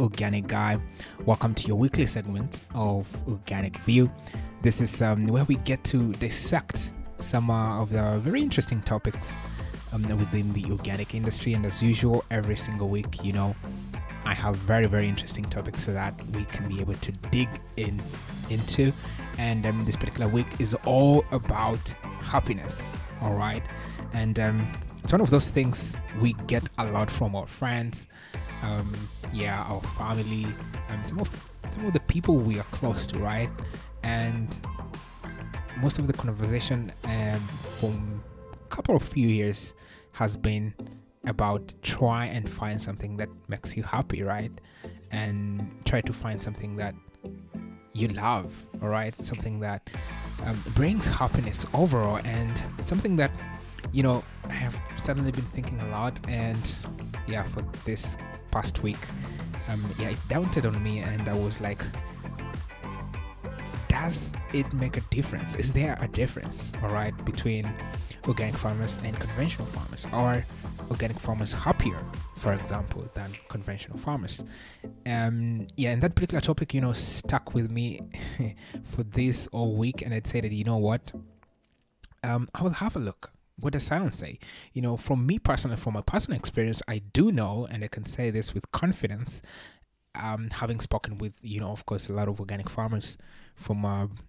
Organic Guy. Welcome to your weekly segment of Organic View. This is where we get to dissect some of the very interesting topics within the organic industry. And as usual, every single week, I have very, very interesting topics so that we can be able to dig into. And this particular week is all about happiness. All right. And it's one of those things we get a lot from our friends, our family, some of the people we are close to, right? And most of the conversation from a couple of few years has been about try and find something that makes you happy, right? And try to find something that you love, all right? Something that brings happiness overall. And it's something that I have suddenly been thinking a lot, and for this past week, it dawned on me, and I was like, does it make a difference? Is there a difference, all right, between organic farmers and conventional farmers? Are organic farmers happier, for example, than conventional farmers? And that particular topic, stuck with me for this all week, and I'd say that, I will have a look. What does science say? From me personally, from my personal experience, I do know, and I can say this with confidence, having spoken with, of course, a lot of organic farmers from,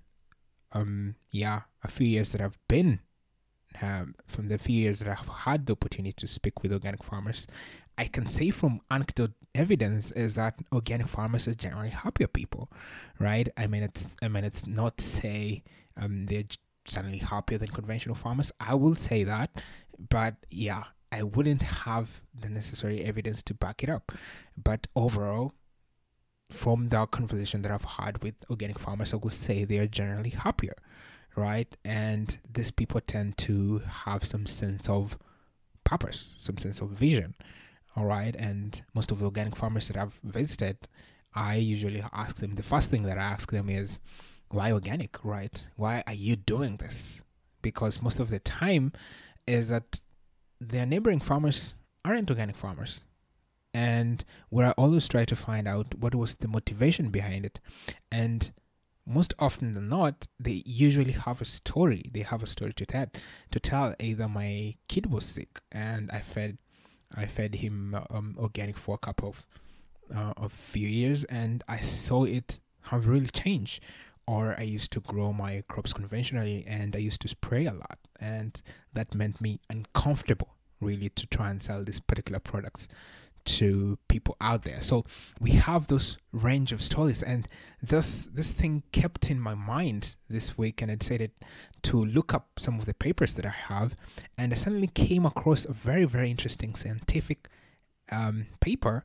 a few years that I've been, from the few years that I've had the opportunity to speak with organic farmers, I can say from anecdotal evidence is that organic farmers are generally happier people, right? It's not to say they're certainly happier than conventional farmers. I will say that, but I wouldn't have the necessary evidence to back it up. But overall, from the conversation that I've had with organic farmers, I will say they are generally happier, right? And these people tend to have some sense of purpose, some sense of vision, all right? And most of the organic farmers that I've visited, I usually ask them, the first thing that I ask them is, why organic, right? Why are you doing this? Because most of the time is that their neighboring farmers aren't organic farmers. And where I always try to find out what was the motivation behind it. And most often than not, they usually have a story. They have a story to tell. Either my kid was sick and I fed him organic for a couple of few years, and I saw it have really changed. Or I used to grow my crops conventionally and I used to spray a lot, and that meant me uncomfortable really to try and sell these particular products to people out there. So we have those range of stories, and this thing kept in my mind this week, and I decided to look up some of the papers that I have, and I suddenly came across a very, very interesting scientific paper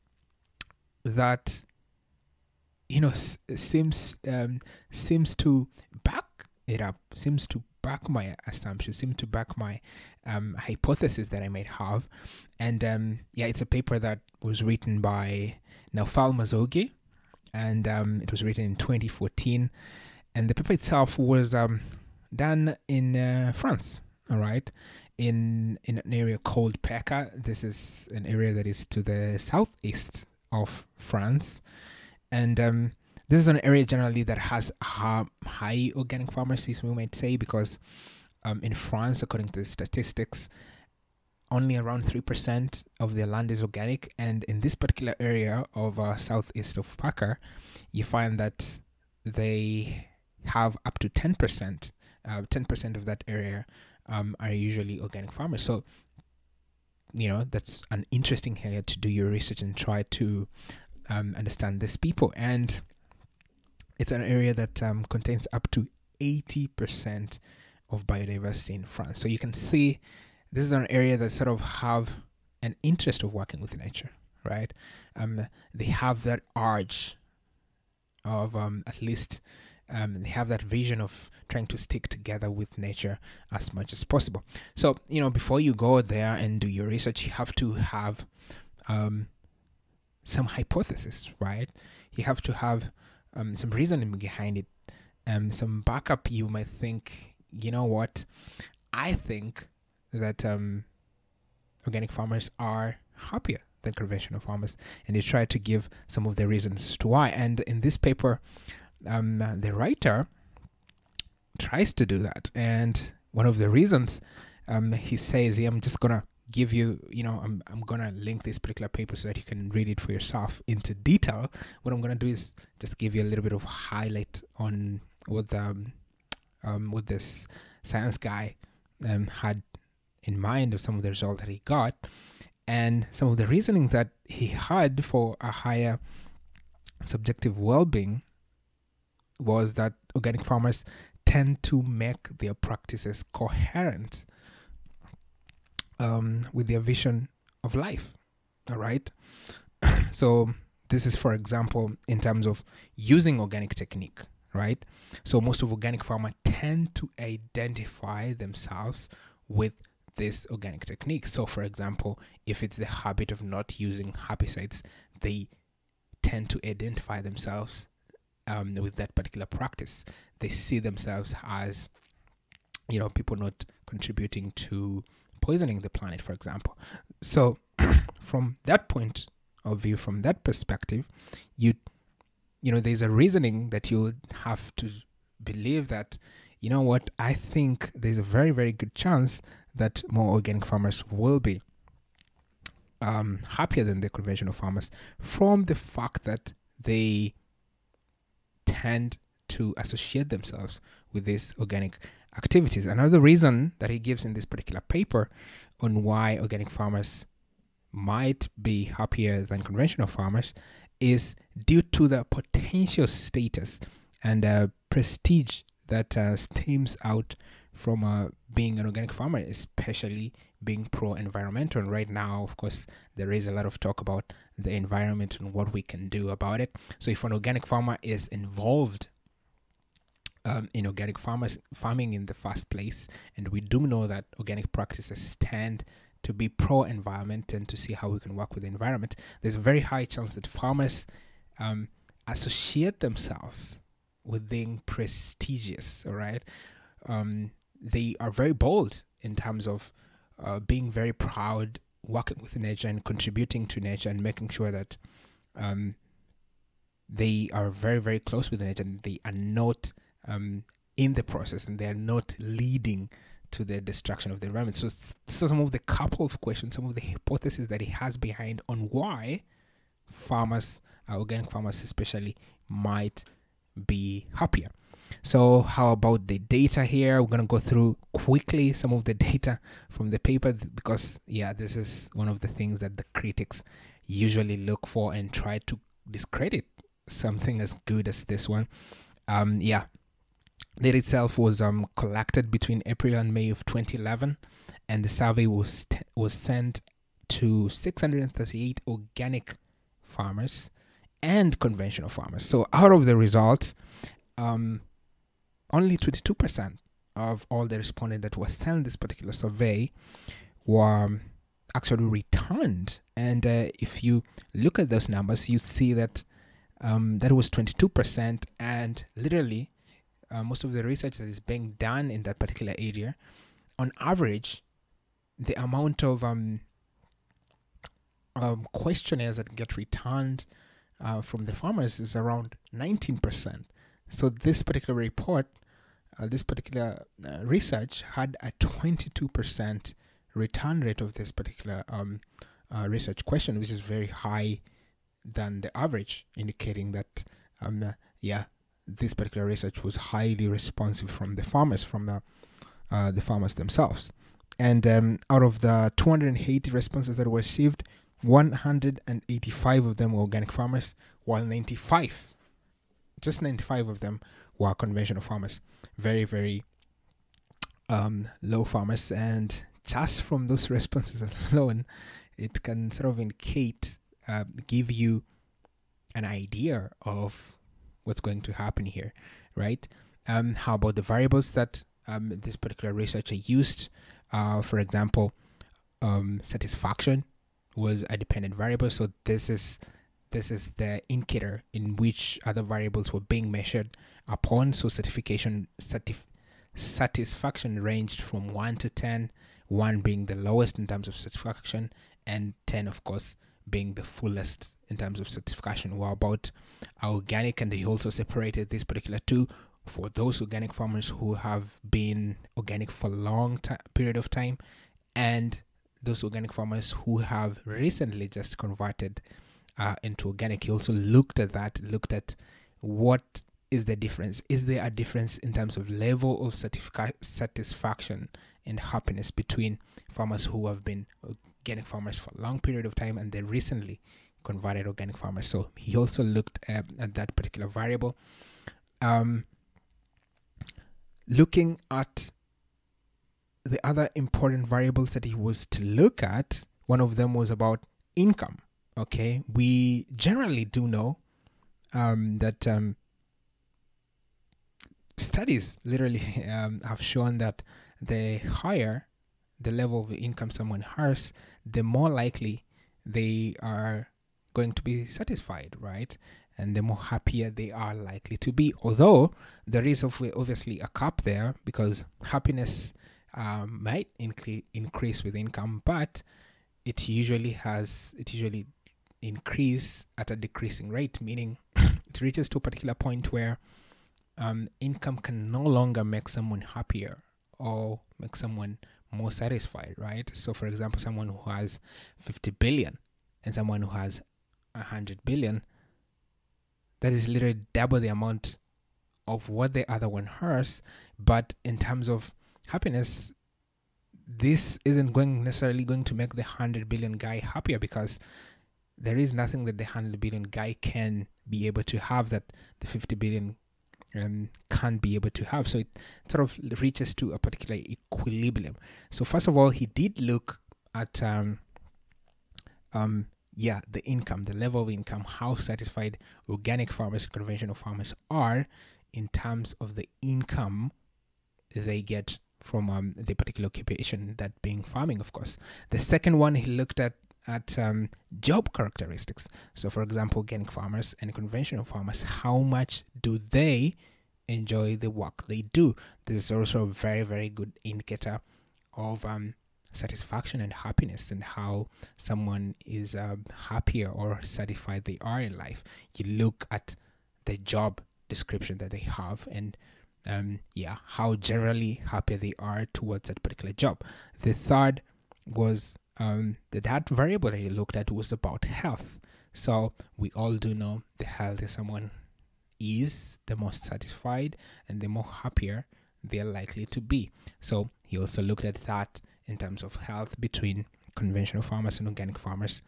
that seems to back it up, seems to back my assumption, seems to back my hypothesis that I might have. And it's a paper that was written by Naufal Mazogi, and it was written in 2014. And the paper itself was done in France, all right, in an area called Pecca. This is an area that is to the southeast of France. And this is an area generally that has high organic pharmacies, we might say, because in France, according to the statistics, only around 3% of their land is organic. And in this particular area of southeast of Paca, you find that they have up to 10%. 10% of that area are usually organic farmers. So, that's an interesting area to do your research and try to understand these people. And it's an area that contains up to 80% of biodiversity in France. So you can see this is an area that sort of have an interest of working with nature, right? They have that urge of at least they have that vision of trying to stick together with nature as much as possible. So, before you go there and do your research, you have to have some hypothesis, right? You have to have some reasoning behind it, some backup. You might think, what? I think that organic farmers are happier than conventional farmers, and they try to give some of the reasons to why. And in this paper, the writer tries to do that, and one of the reasons he says, I'm just gonna give you, I'm gonna link this particular paper so that you can read it for yourself into detail. What I'm gonna do is just give you a little bit of highlight on what this science guy had in mind of some of the results that he got, and some of the reasoning that he had for a higher subjective well-being was that organic farmers tend to make their practices coherent with their vision of life. All right. So this is, for example, in terms of using organic technique, right? So most of organic farmers tend to identify themselves with this organic technique. So for example, if it's the habit of not using herbicides, they tend to identify themselves with that particular practice. They see themselves as, people not contributing to poisoning the planet, for example. So from that point of view, from that perspective, there's a reasoning that you have to believe that, I think there's a very, very good chance that more organic farmers will be happier than the conventional farmers, from the fact that they tend to associate themselves with these organic activities. Another reason that he gives in this particular paper on why organic farmers might be happier than conventional farmers is due to the potential status and prestige that stems out from being an organic farmer, especially being pro-environmental. Right now, of course, there is a lot of talk about the environment and what we can do about it. So if an organic farmer is involved in organic farming in the first place, and we do know that organic practices tend to be pro-environment and to see how we can work with the environment, there's a very high chance that farmers associate themselves with being prestigious. All right. They are very bold in terms of being very proud, working with nature and contributing to nature, and making sure that they are very, very close with nature, and they are not in the process, and they are not leading to the destruction of the environment. So some of the couple of questions, some of the hypotheses that he has behind on why farmers, organic farmers especially, might be happier. So how about the data here? We're going to go through quickly some of the data from the paper, because this is one of the things that the critics usually look for and try to discredit something as good as this one. Data itself was collected between April and May of 2011, and the survey was sent to 638 organic farmers and conventional farmers. So out of the results, only 22% of all the respondents that were sent this particular survey were actually returned. And if you look at those numbers, you see that that was 22%, and literally most of the research that is being done in that particular area, on average, the amount of questionnaires that get returned from the farmers is around 19%. So this particular report, this particular research had a 22% return rate of this particular research question, which is very high than the average, indicating that this particular research was highly responsive from the farmers, from the farmers themselves. And out of the 280 responses that were received, 185 of them were organic farmers, while 95 of them were conventional farmers. Very, very low farmers. And just from those responses alone, it can sort of indicate, give you an idea of what's going to happen here, right? How about the variables that this particular researcher used? For example, satisfaction was a dependent variable. So this is the indicator in which other variables were being measured upon. So satisfaction ranged from 1 to 10, 1 being the lowest in terms of satisfaction, and 10, of course, being the fullest in terms of satisfaction were about organic, and they also separated this particular two for those organic farmers who have been organic for a long period of time, and those organic farmers who have recently just converted into organic. He also looked at what is the difference. Is there a difference in terms of level of satisfaction and happiness between farmers who have been organic farmers for a long period of time and they recently converted organic farmers? So he also looked at that particular variable. Looking at the other important variables that he was to look at, one of them was about income. Okay, we generally do know that studies literally have shown that the higher the level of income someone has, the more likely they are going to be satisfied, right? And the more happier they are likely to be. Although there is obviously a cap there, because happiness might increase with income, but it usually increase at a decreasing rate, meaning it reaches to a particular point where income can no longer make someone happier or make someone more satisfied, right? So for example, someone who has 50 billion and someone who has 100 billion, that is literally double the amount of what the other one has. But in terms of happiness, this isn't necessarily going to make the 100 billion guy happier, because there is nothing that the 100 billion guy can be able to have that the 50 billion can't be able to have. So it sort of reaches to a particular equilibrium. So first of all, he did look at the income, the level of income, how satisfied organic farmers and conventional farmers are in terms of the income they get from the particular occupation, that being farming, of course. The second one, he looked at job characteristics. So for example, organic farmers and conventional farmers, how much do they enjoy the work they do? This is also a very, very good indicator of satisfaction and happiness, and how someone is happier or satisfied they are in life. You look at the job description that they have, and how generally happy they are towards that particular job. The third was that variable that he looked at was about health. So we all do know the healthier someone is, the more satisfied and the more happier they're likely to be. So he also looked at that in terms of health between conventional farmers and organic farmers,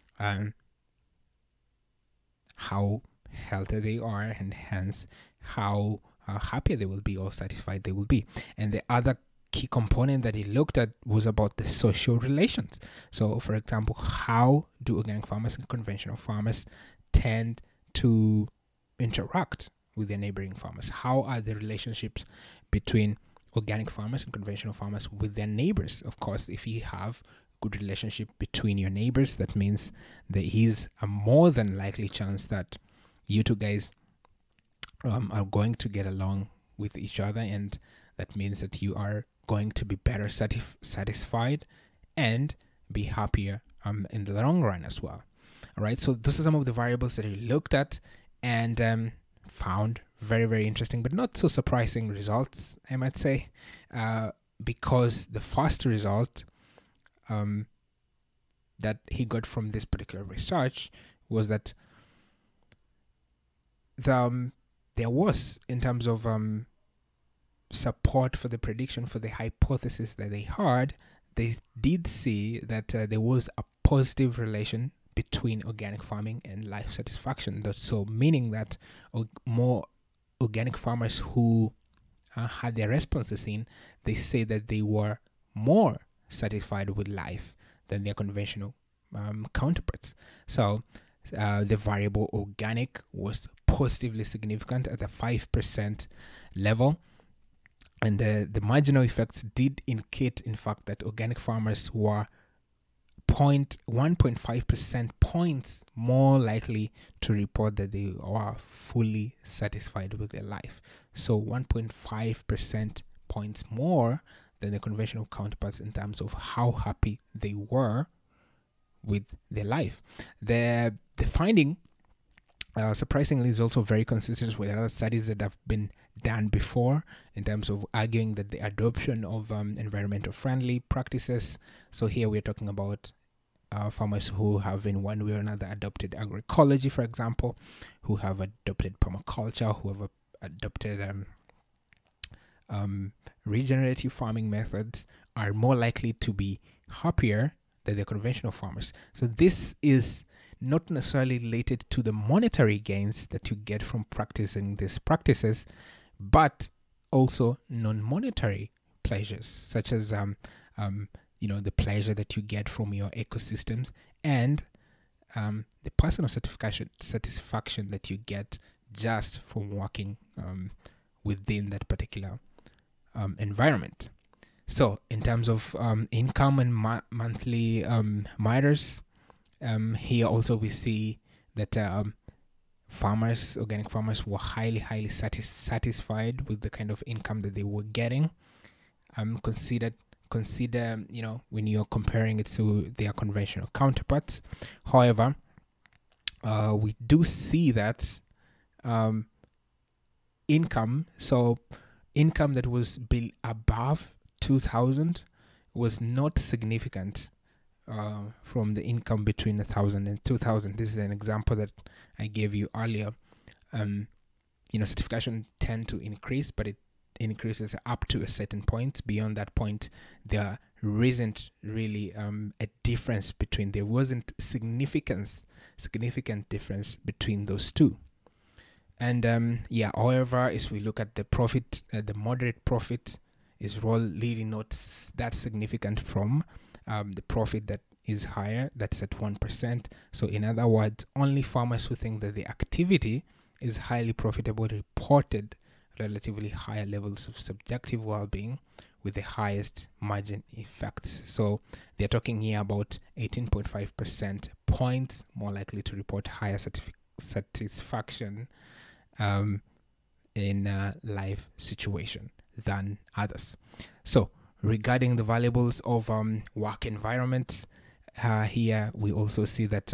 how healthy they are, and hence how happy they will be or satisfied they will be. And the other key component that he looked at was about the social relations. So for example, how do organic farmers and conventional farmers tend to interact with their neighboring farmers? How are the relationships between organic farmers and conventional farmers with their neighbors? Of course, if you have good relationship between your neighbors, that means there is a more than likely chance that you two guys are going to get along with each other, and that means that you are going to be better satisfied and be happier in the long run as well. All right, so those are some of the variables that he looked at and found very, very interesting, but not so surprising results, I might say, because the first result that he got from this particular research was that there was, in terms of support for the prediction, for the hypothesis that they had, they did see that there was a positive relation between organic farming and life satisfaction. So meaning that more organic farmers who had their responses in, they say that they were more satisfied with life than their conventional counterparts. So the variable organic was positively significant at the 5% level. And the marginal effects did indicate, in fact, that organic farmers were 1.5% points more likely to report that they are fully satisfied with their life. So 1.5% points more than the conventional counterparts in terms of how happy they were with their life. The finding, surprisingly, is also very consistent with other studies that have been done before in terms of arguing that the adoption of environmental friendly practices. So here we're talking about farmers who have in one way or another adopted agroecology, for example, who have adopted permaculture, who have adopted regenerative farming methods, are more likely to be happier than the conventional farmers. So this is not necessarily related to the monetary gains that you get from practicing these practices, but also non-monetary pleasures, such as the pleasure that you get from your ecosystems, and the personal satisfaction that you get just from working within that particular environment. So in terms of income and monthly matters, here also we see that organic farmers were highly satisfied with the kind of income that they were getting. Consider when you're comparing it to their conventional counterparts. However, we do see that income that was above 2,000 was not significant from the income between 1,000 and 2,000. This is an example that I gave you earlier. Certification tend to increase, but it increases up to a certain point. Beyond that point, there isn't really a difference between. There wasn't significant difference between those two. And however, as we look at the profit, the moderate profit is really not that significant from the profit that is higher, that's at 1%. So in other words, only farmers who think that the activity is highly profitable reported relatively higher levels of subjective well-being with the highest margin effects. So they're talking here about 18.5% points more likely to report higher satisfaction in a life situation than others. So regarding the variables of work environment, here we also see that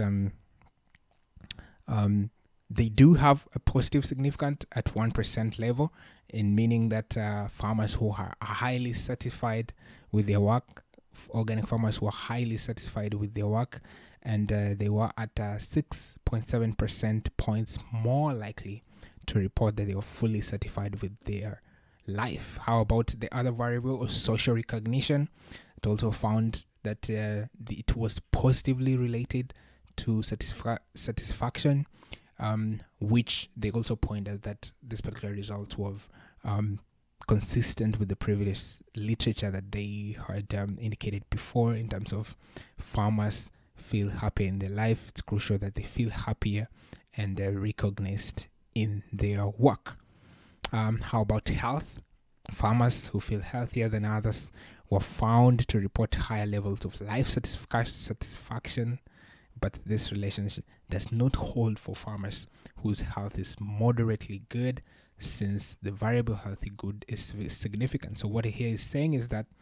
they do have a positive significance at 1% level, in meaning that farmers who are highly satisfied with their work, organic farmers were highly satisfied with their work, and they were at 6.7% points more likely to report that they were fully satisfied with their life. How about the other variable of social recognition? It also found that it was positively related to satisfaction, which they also pointed that this particular result was consistent with the previous literature that they had indicated before in terms of farmers feel happy in their life. It's crucial that they feel happier and recognized in their work. How about health? Farmers who feel healthier than others were found to report higher levels of life satisfaction, but this relationship does not hold for farmers whose health is moderately good, since the variable healthy good is significant. So what here is saying is that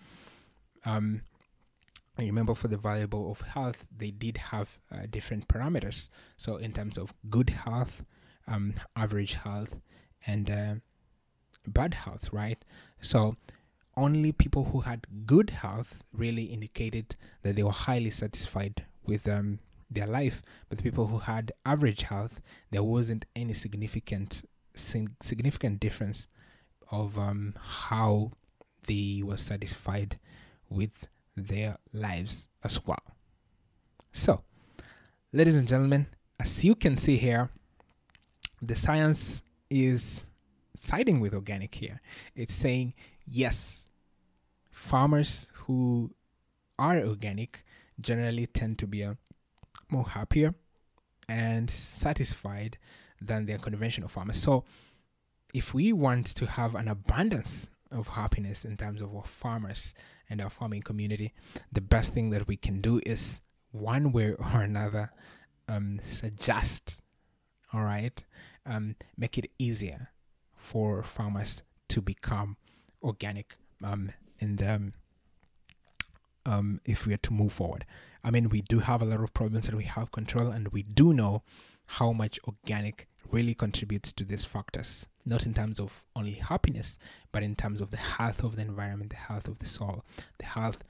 remember, for the variable of health, they did have different parameters. So in terms of good health, average health, and bad health, right? So only people who had good health really indicated that they were highly satisfied with their life. But the people who had average health, there wasn't any significant difference of how they were satisfied with their lives as well. So, ladies and gentlemen, as you can see here, the science is siding with organic here. It's saying, yes, farmers who are organic generally tend to be more happier and satisfied than their conventional farmers. So if we want to have an abundance of happiness in terms of our farmers and our farming community, the best thing that we can do is, one way or another, suggest, all right, make it easier for farmers to become organic in the if we are to move forward. I mean, we do have a lot of problems that we have control, and we do know how much organic really contributes to these factors, not in terms of only happiness, but in terms of the health of the environment, the health of the soil, the health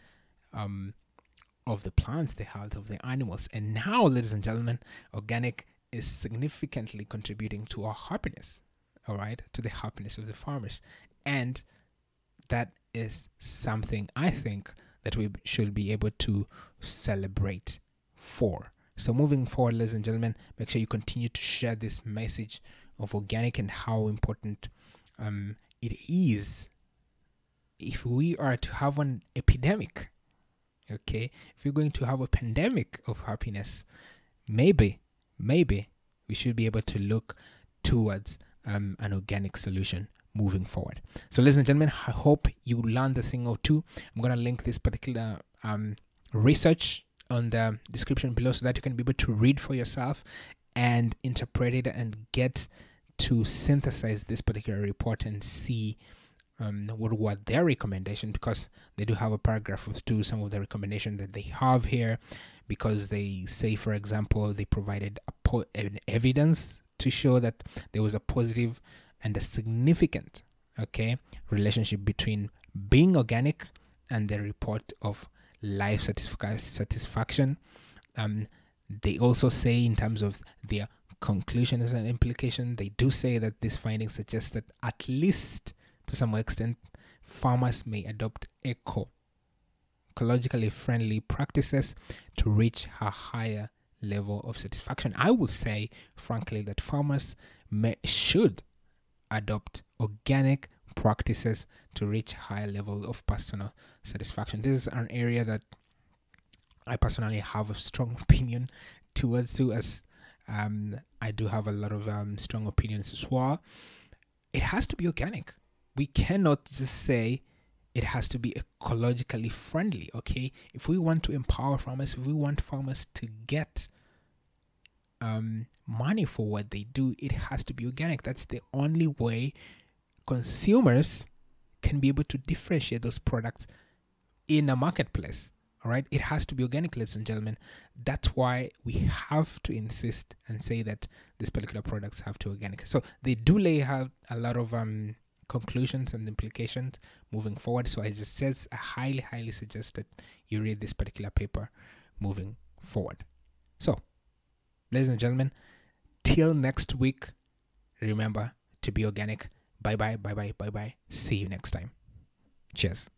of the plants, the health of the animals. And now, ladies and gentlemen, organic is significantly contributing to our happiness, all right, to the happiness of the farmers. And that is something I think that we should be able to celebrate for. So moving forward, ladies and gentlemen, make sure you continue to share this message of organic and how important it is if we are to have an epidemic. Okay, if we're going to have a pandemic of happiness, maybe we should be able to look towards an organic solution moving forward. So ladies and gentlemen, I hope you learned a thing or two. I'm going to link this particular research on the description below so that you can be able to read for yourself and interpret it and get to synthesize this particular report and see what were their recommendation, because they do have a paragraph to some of the recommendation that they have here, because they say, for example, they provided an evidence to show that there was a positive and a significant relationship between being organic and the report of life satisfaction. They also say, in terms of their conclusions and implication, they do say that these findings suggest that at least to some extent farmers may adopt ecologically friendly practices to reach a higher level of satisfaction. I would say, frankly, that farmers should adopt organic practices to reach higher level of personal satisfaction. This is an area that I personally have a strong opinion towards too, as I do have a lot of strong opinions as well. It has to be organic. We cannot just say it has to be ecologically friendly, okay? If we want to empower farmers, if we want farmers to get money for what they do, it has to be organic. That's the only way consumers can be able to differentiate those products in a marketplace. All right, it has to be organic, ladies and gentlemen. That's why we have to insist and say that these particular products have to be organic. So they do lay out a lot of conclusions and implications moving forward. So I just says I highly suggest that you read this particular paper moving forward. So, ladies and gentlemen, till next week, remember to be organic. Bye bye. See you next time. Cheers.